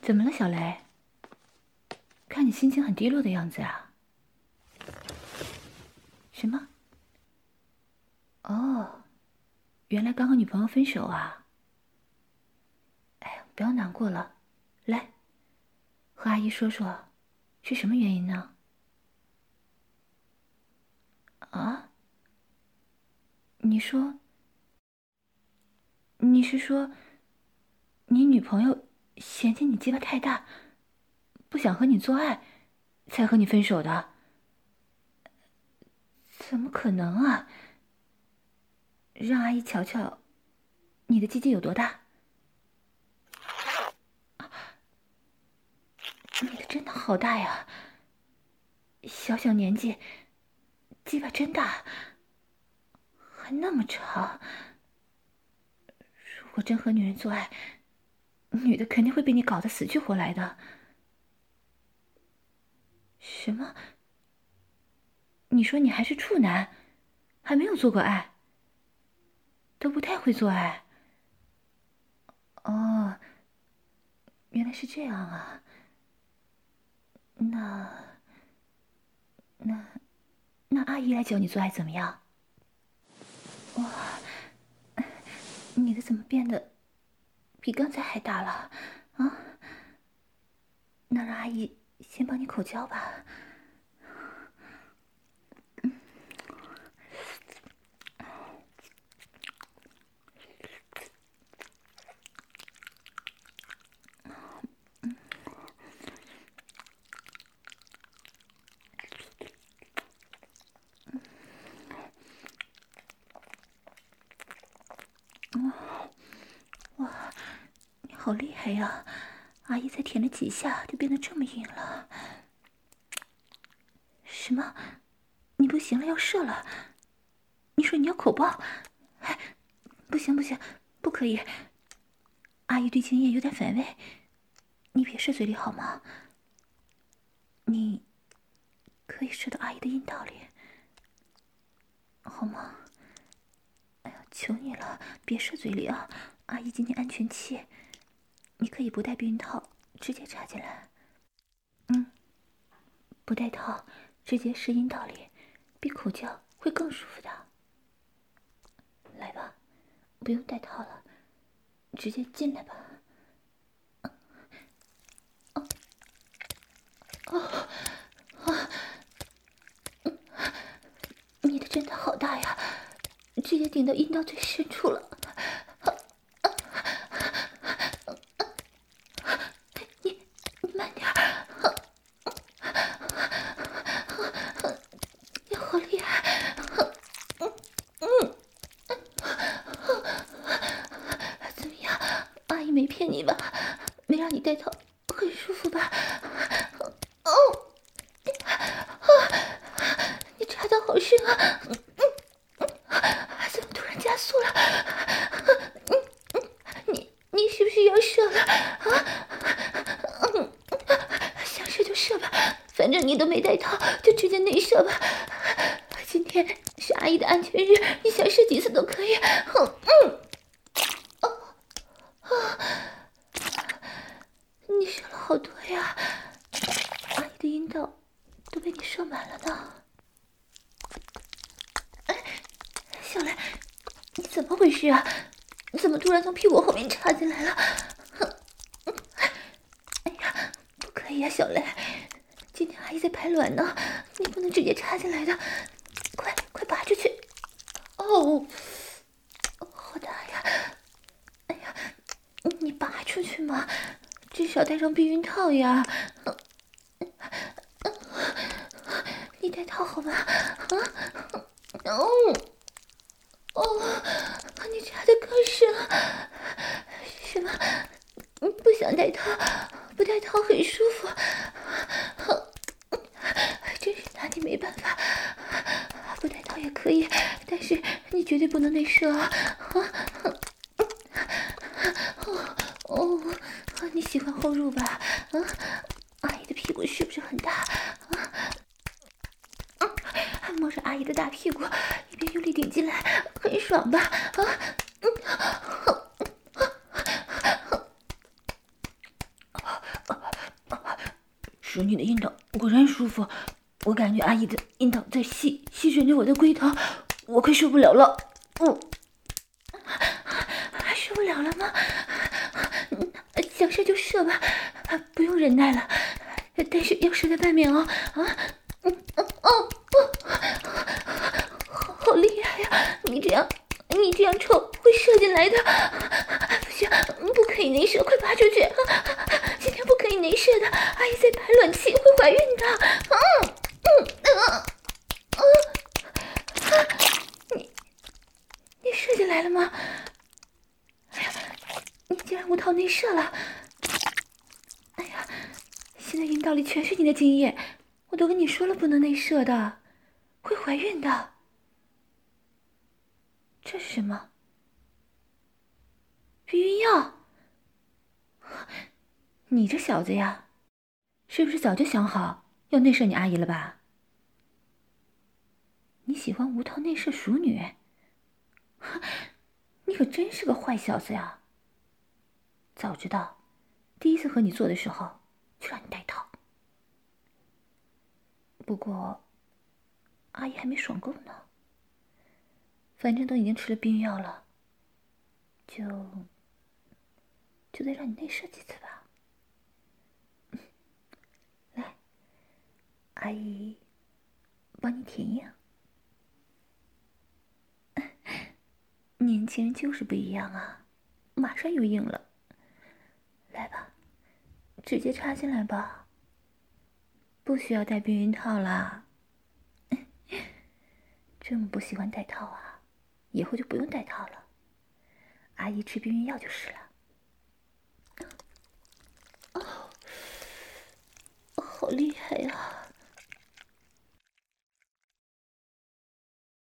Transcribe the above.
怎么了，小雷？看你心情很低落的样子啊。什么？哦，原来刚和女朋友分手啊。哎呀，不要难过了，来，和阿姨说说，是什么原因呢？啊？你是说，你女朋友嫌弃你鸡巴太大，不想和你做爱，才和你分手的？怎么可能啊？让阿姨瞧瞧，你的鸡鸡有多大？你的真的好大呀！小小年纪，鸡巴真大，还那么长。如果真和女人做爱，女的肯定会被你搞得死去活来的。什么？你说你还是处男，还没有做过爱，都不太会做爱？哦，原来是这样啊。那那阿姨来教你做爱怎么样？哇，你的怎么变得比刚才还大了啊？那让阿姨先帮你口交吧。哇，你好厉害呀！阿姨才舔了几下就变得这么硬了。什么？你不行了，要射了？你说你要口爆？哎，不行不行，不可以！阿姨对精液有点反胃，你别射嘴里好吗？你可以射到阿姨的阴道里，好吗？哎呀，求你了，别射嘴里啊！阿姨今天安全期，你可以不戴避孕套，直接插进来。不戴套，直接射阴道里，比口交会更舒服的。来吧，不用戴套了，直接进来吧。你的真的好大呀，直接顶到阴道最深处了。你慢点儿，你好厉害！怎么样，阿姨没骗你吧？没让你戴套，很舒服吧？哦，你插的好深啊！怎么突然加速了？你是不是要射了啊？想射就射吧，反正你都没戴套，就直接内射吧。今天是阿姨的安全日，你想射几次都可以。你射了好多呀，阿姨的阴道都被你射满了呢。哎，小雷，你怎么回事啊？怎么突然从屁股后面插进来了？哎呀，不可以啊，小雷，今天阿姨在排卵呢，你不能直接插进来的，快拔出去！哦，好大呀！哎呀，你拔出去嘛，至少戴上避孕套呀。你戴套好吗？你插的更深了。什么？你不想戴套？不戴套很舒服。真是拿你没办法。不戴套也可以，但是你绝对不能内射啊！你喜欢后入吧？阿姨的屁股是不是很大？摸着阿姨的大屁股，一边用力顶进来，很爽吧？ 熟女的阴道果然舒服，我感觉阿姨的阴道在吸吮着我的龟头，我快受不了了。还受不了了吗？想射就射吧，不用忍耐了，但是要射在外面哦。好厉害呀！你这样抽会射进来的，不行，不可以内射，快拔出去！今天不可以内射的，阿姨在排卵期会怀孕的。你射进来了吗？哎呀，你竟然无套内射了！哎呀，现在阴道里全是你的精液，我都跟你说了不能内射的，会怀孕的。这是什么？避孕药？你这小子呀，是不是早就想好要内射你阿姨了吧？你喜欢无套内射熟女？你可真是个坏小子呀！早知道第一次和你做的时候就让你戴套。不过阿姨还没爽够呢，反正都已经吃了避孕药了，就再让你内射几次吧。来，阿姨帮你舔硬。年轻人就是不一样啊，马上又硬了。来吧，直接插进来吧，不需要戴避孕套啦。这么不喜欢戴套啊，以后就不用戴套了，阿姨吃避孕药就是了。好厉害呀！